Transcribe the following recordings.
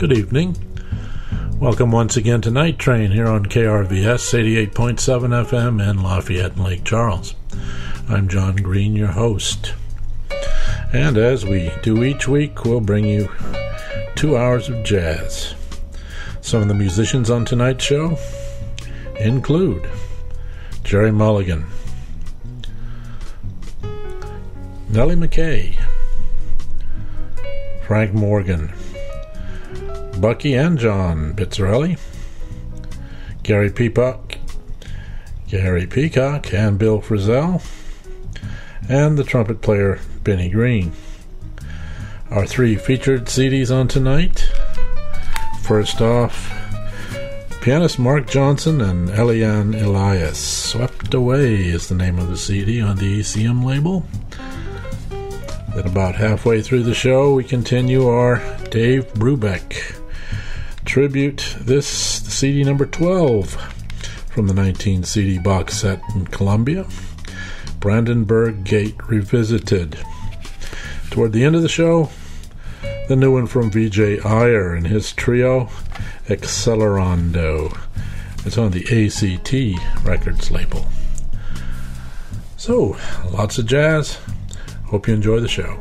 Good evening. Welcome once again to Night Train here on KRVS 88.7 FM in Lafayette and Lake Charles. I'm John Green, your host. And as we do each week, we'll bring you 2 hours of jazz. Some of the musicians on tonight's show include Gerry Mulligan, Nellie McKay, Frank Morgan, Bucky and John Pizzarelli, Gary Peacock and Bill Frisell, and the trumpet player Benny Green. Our 3 featured CDs on tonight. First off, pianist Mark Johnson and Eliane Elias. Swept Away is the name of the CD on the ECM label. Then about halfway through the show, we continue our Dave Brubeck tribute. This CD number 12 from the 19 CD box set in Columbia, Brandenburg Gate Revisited. Toward the end of the show, the new one from Vijay Iyer and his trio Accelerando. It's on the ACT Records label. So, lots of jazz. Hope you enjoy the show.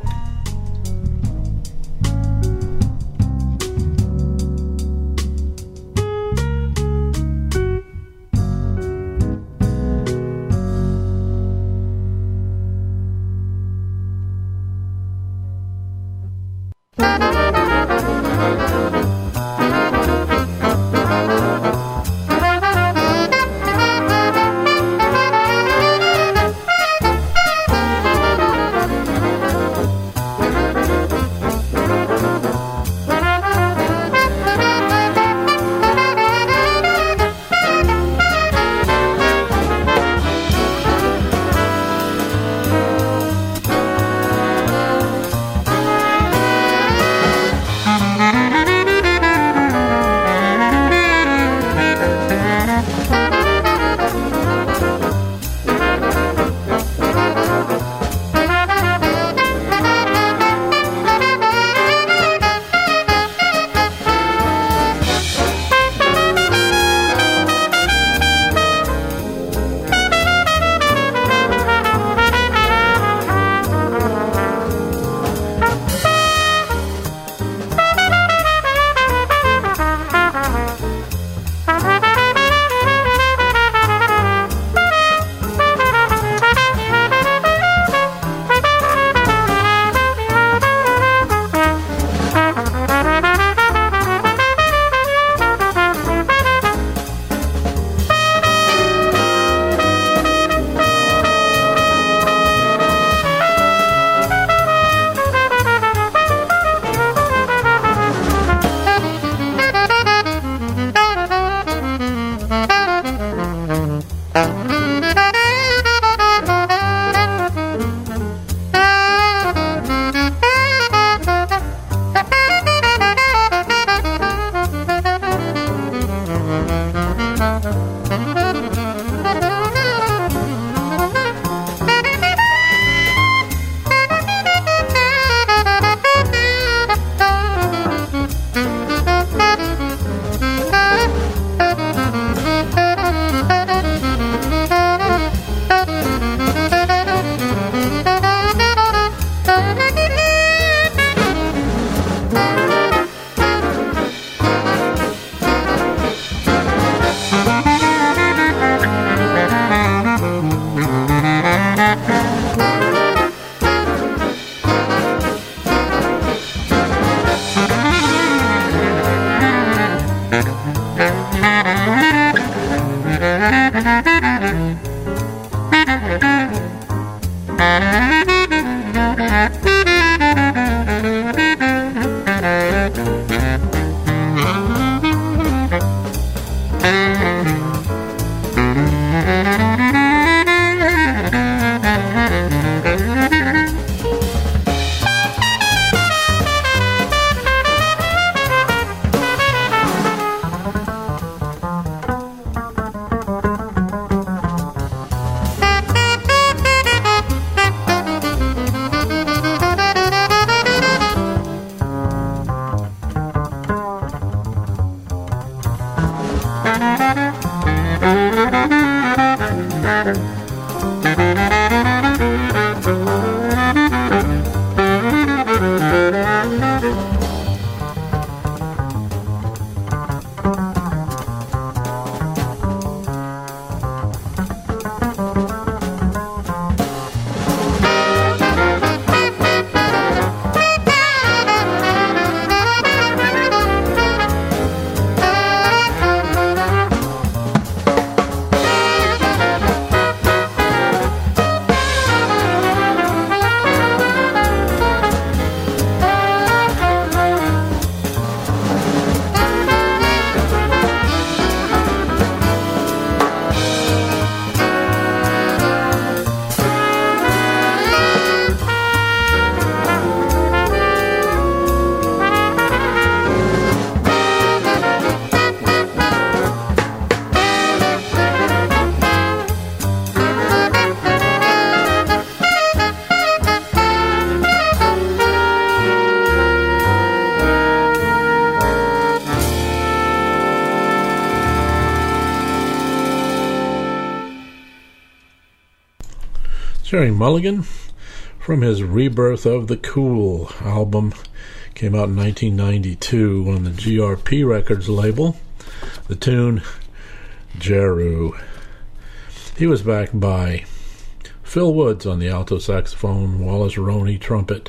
Gerry Mulligan from his Rebirth of the Cool album. Came out in 1992 on the GRP Records label. The tune, Jeru. He was backed by Phil Woods on the alto saxophone, Wallace Roney trumpet,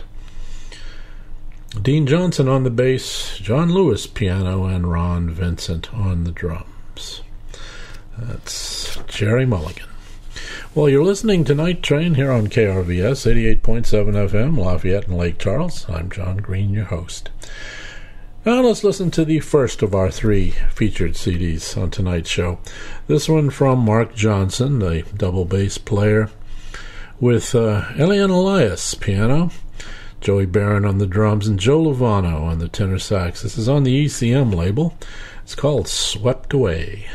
Dean Johnson on the bass, John Lewis piano, and Ron Vincent on the drums. That's Gerry Mulligan. Well, you're listening to Night Train here on KRVS 88.7 FM, Lafayette and Lake Charles. I'm John Green, your host. Now let's listen to the first of our 3 featured CDs on tonight's show. This one from Mark Johnson, the double bass player, with Elian Elias piano, Joey Barron on the drums, and Joe Lovano on the tenor sax. This is on the ECM label. It's called Swept Away.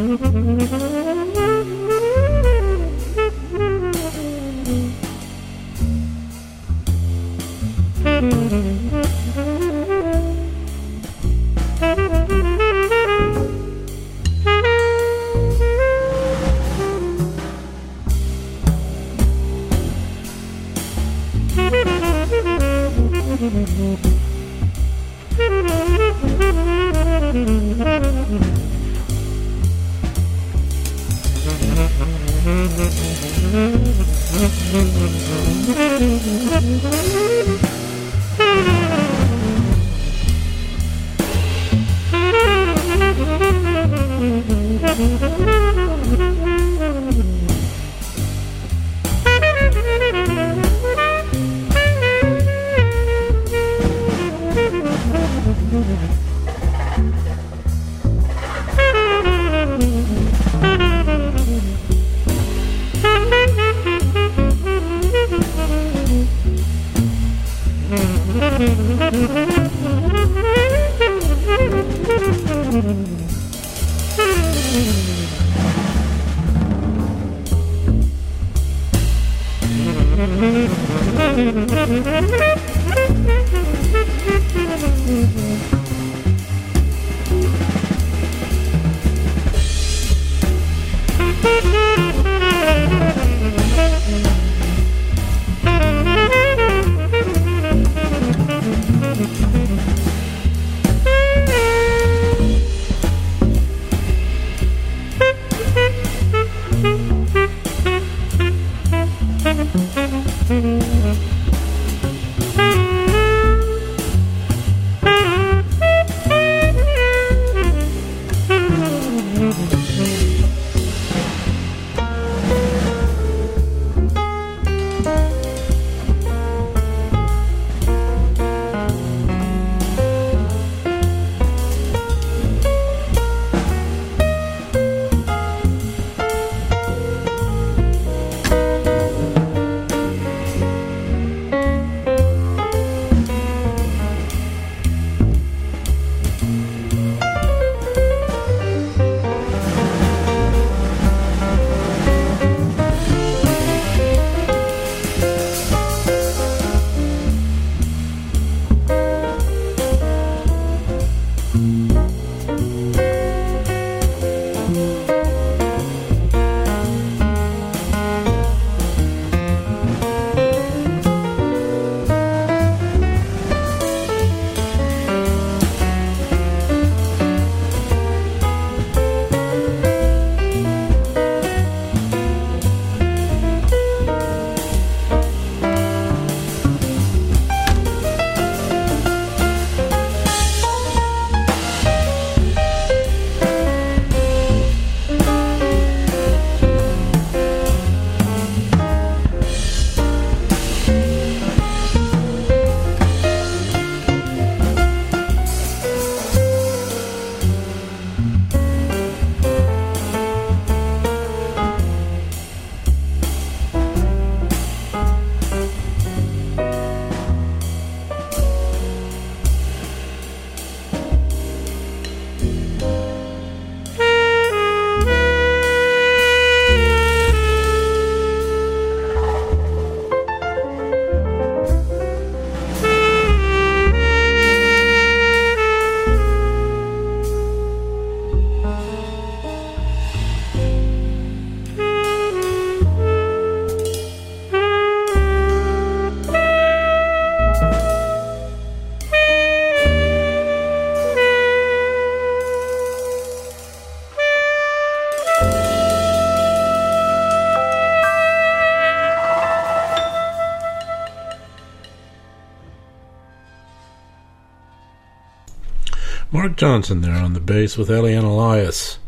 Mark Johnson there on the bass with Elian Elias.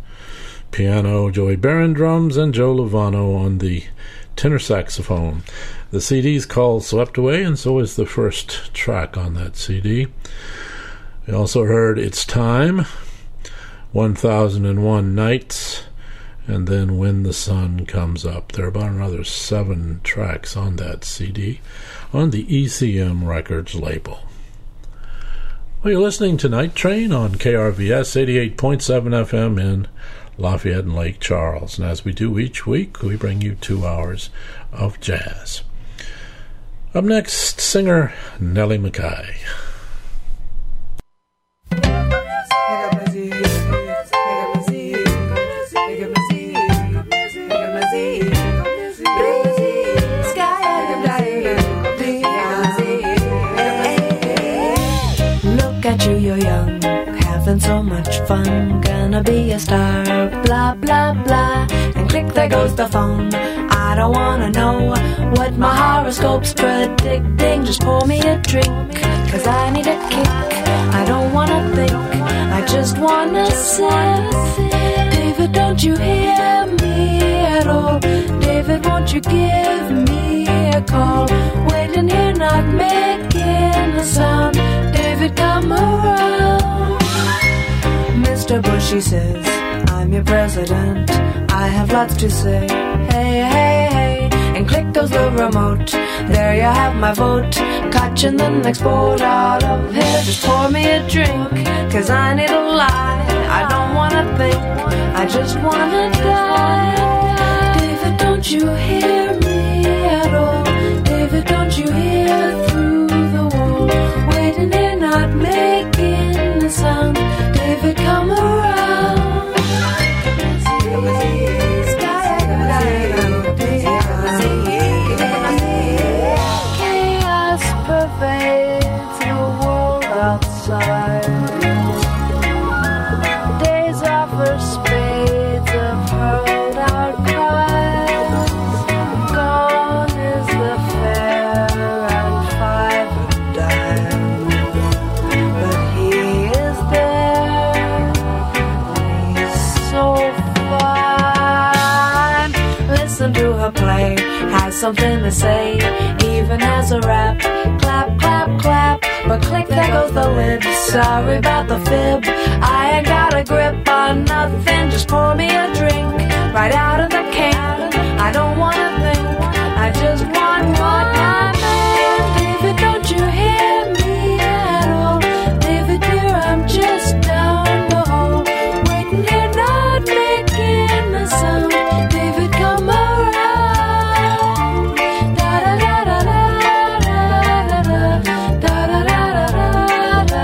Piano, Joey Barron drums, and Joe Lovano on the tenor saxophone. The CD's called Swept Away, and so is the first track on that CD. We also heard It's Time, 1001 Nights, and then When the Sun Comes Up. There are about another 7 tracks on that CD on the ECM Records label. Well, you're listening to Night Train on KRVS 88.7 FM in Lafayette and Lake Charles. And as we do each week, we bring you 2 hours of jazz. Up next, singer Nellie McKay. Look at you, you're young, having so much fun, gonna be a star, blah, blah, blah, and click, there goes the phone. I don't wanna know what my horoscope's predicting, just pour me a drink, cause I need a kick. I don't wanna think, I just wanna sip. David, don't you hear me at all? David, won't you give me a call? Waiting here, not making a sound. David, come around. Mr. Bush, he says, I'm your president, I have lots to say. Hey, hey, hey, and click goes the remote. There you have my vote. Catching the next boat out of here. Just pour me a drink, cause I need a lie. I don't wanna think, I just wanna die. David, don't you hear me at all? David, don't you hear through the wall? Waiting here, not making a sound. David, come around. Chaos pervades the world outside. Days offer spades of hurled out cries. Gone is the fair and 5 a dime. But he is there, and he's so fine. Listen to her play, has something to say, even has a rap. Clap, clap, clap, but click, there goes the lid. Sorry about the fib, I ain't got a grip on nothing. Just pour me a drink, right out of the can. I don't wanna think, I just want what I meant. David, don't you hear me at all? David, dear, I'm just down the hall, waiting here, not making a sound. David, come around. Da da da da da da da da da da da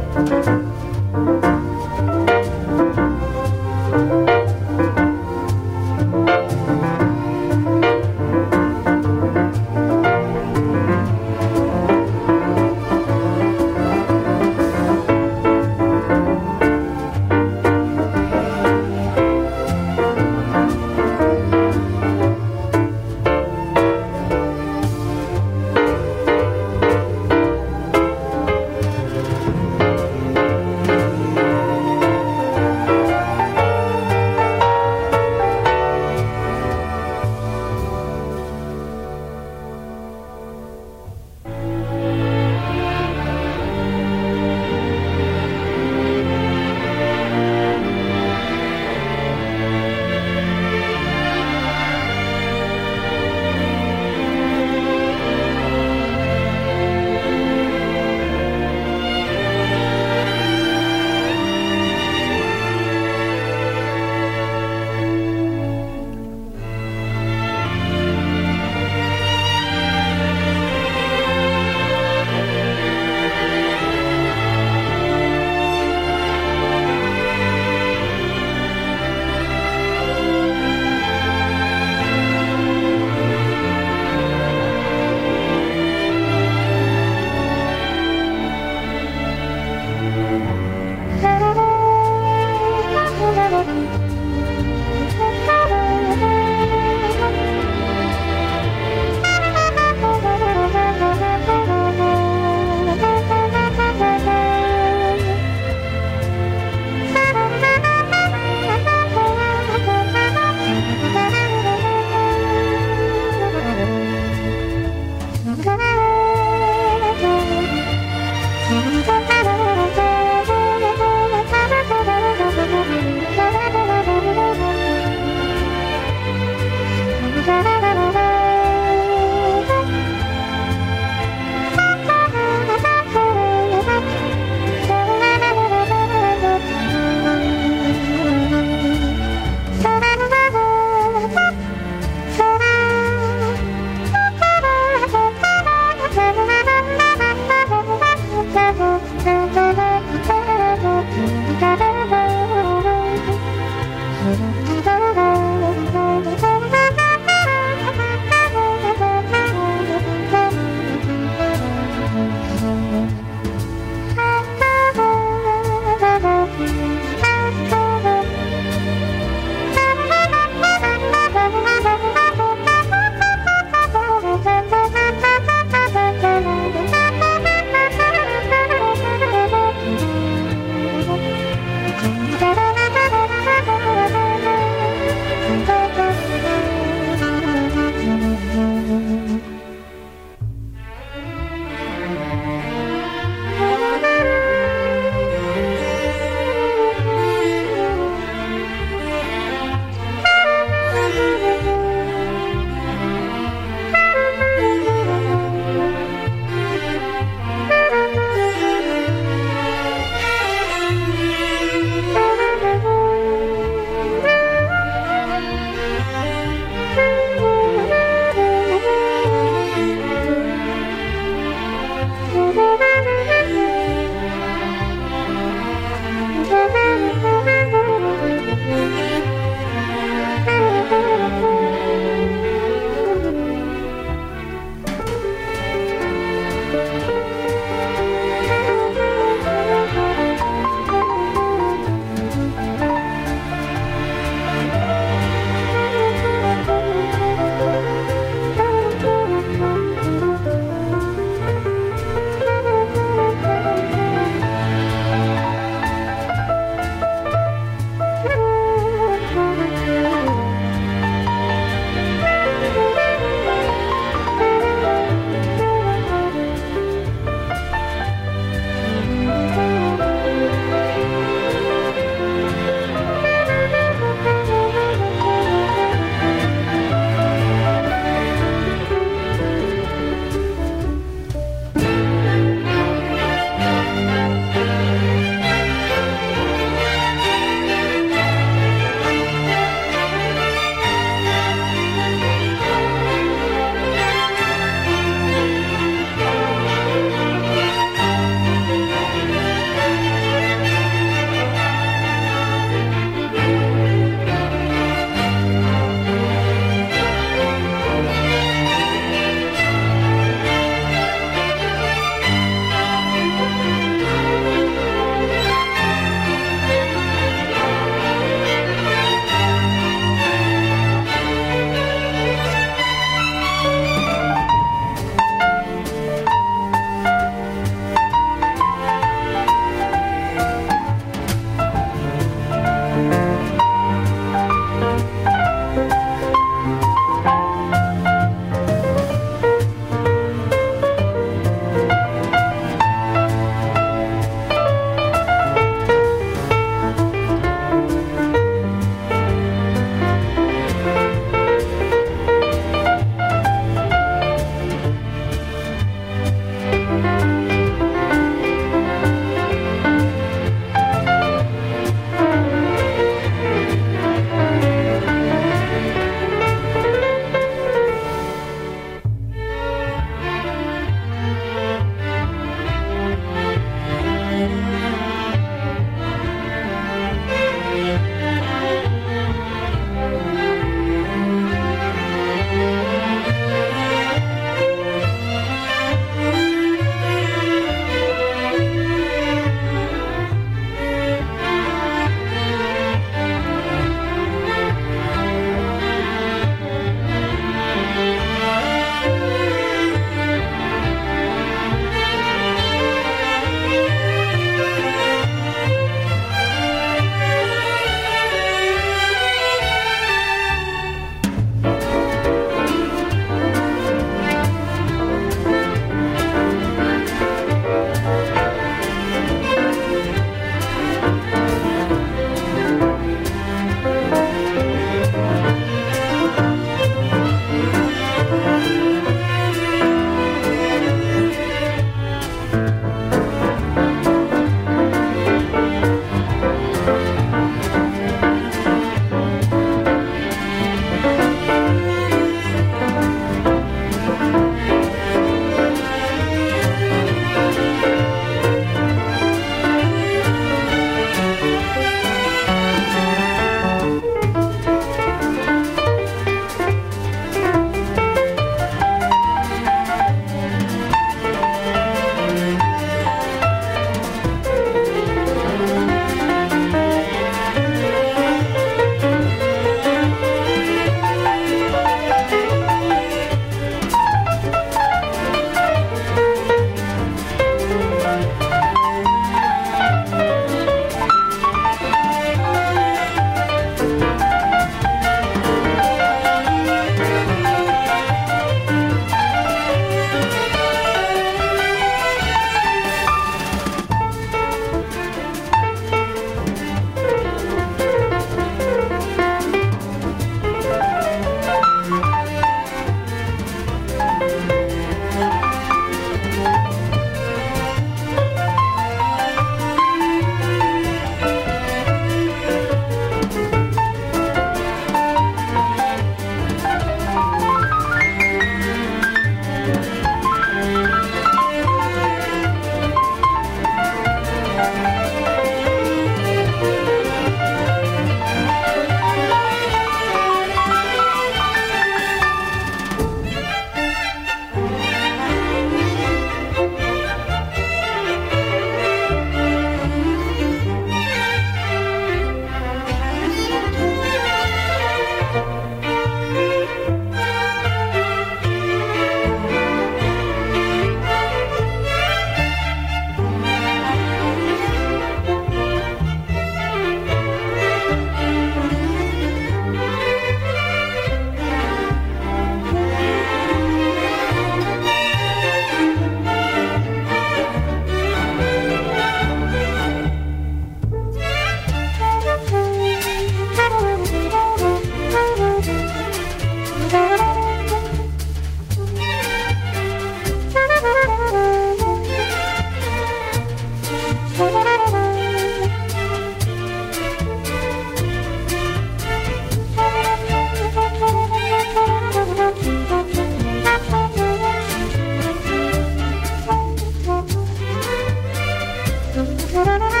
Thank you.